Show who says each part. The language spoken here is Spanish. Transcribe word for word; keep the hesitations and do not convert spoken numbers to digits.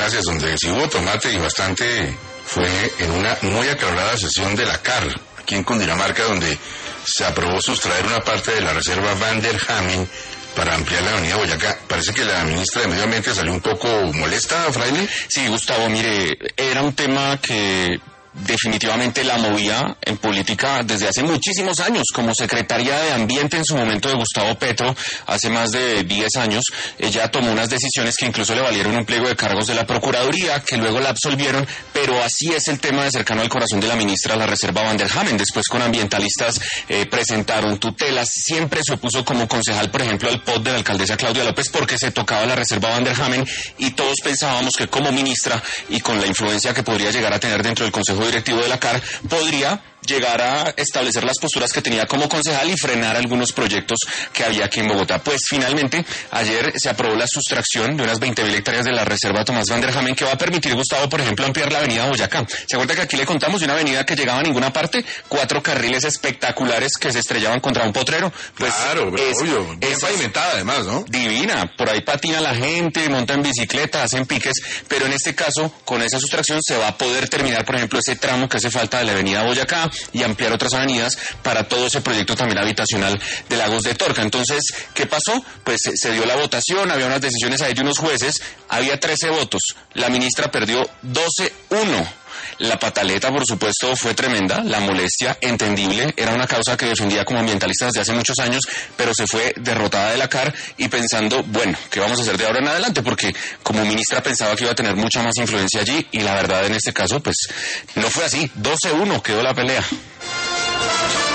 Speaker 1: farmacias, donde sí hubo tomate y bastante, fue en una muy acalorada sesión de la C A R, aquí en Cundinamarca, donde se aprobó sustraer una parte de la reserva Van der Hamen para ampliar la avenida Boyacá. Parece que la ministra de Medio Ambiente salió un poco molesta, Fraile.
Speaker 2: Sí, Gustavo, mire, era un tema que definitivamente la movía en política desde hace muchísimos años. Como secretaria de Ambiente en su momento de Gustavo Petro, hace más de diez años, ella tomó unas decisiones que incluso le valieron un pliego de cargos de la Procuraduría, que luego la absolvieron, pero así es el tema de cercano al corazón de la ministra, la reserva Van der Hamen. Después con ambientalistas eh, presentaron tutelas, siempre se opuso como concejal, por ejemplo, al P O T de la alcaldesa Claudia López, porque se tocaba la reserva Van der Hamen, y todos pensábamos que como ministra, y con la influencia que podría llegar a tener dentro del Consejo Directivo de la C A R, podría llegar a establecer las posturas que tenía como concejal y frenar algunos proyectos que había aquí en Bogotá. Pues finalmente, ayer se aprobó la sustracción de unas veinte mil hectáreas de la reserva Tomás Van der Hamen, que va a permitir, Gustavo, por ejemplo, ampliar la avenida Boyacá. ¿Se acuerda que aquí le contamos de una avenida que llegaba a ninguna parte? Cuatro carriles espectaculares que se estrellaban contra un potrero. Pues
Speaker 1: claro, pero
Speaker 2: es,
Speaker 1: obvio, bien
Speaker 2: es
Speaker 1: pavimentada además, ¿no?
Speaker 2: Divina, por ahí patina la gente, monta en bicicleta, hacen piques, pero en este caso, con esa sustracción se va a poder terminar, por ejemplo, ese tramo que hace falta de la avenida Boyacá y ampliar otras avenidas para todo ese proyecto también habitacional de Lagos de Torca. Entonces, ¿qué pasó? Pues se, se dio la votación, había unas decisiones ahí de unos jueces, había trece votos, la ministra perdió doce uno. La pataleta, por supuesto, fue tremenda, la molestia, entendible, era una causa que defendía como ambientalista desde hace muchos años, pero se fue derrotada de la C A R y pensando, bueno, ¿qué vamos a hacer de ahora en adelante? Porque como ministra pensaba que iba a tener mucha más influencia allí, y la verdad en este caso, pues, no fue así, doce uno quedó la pelea.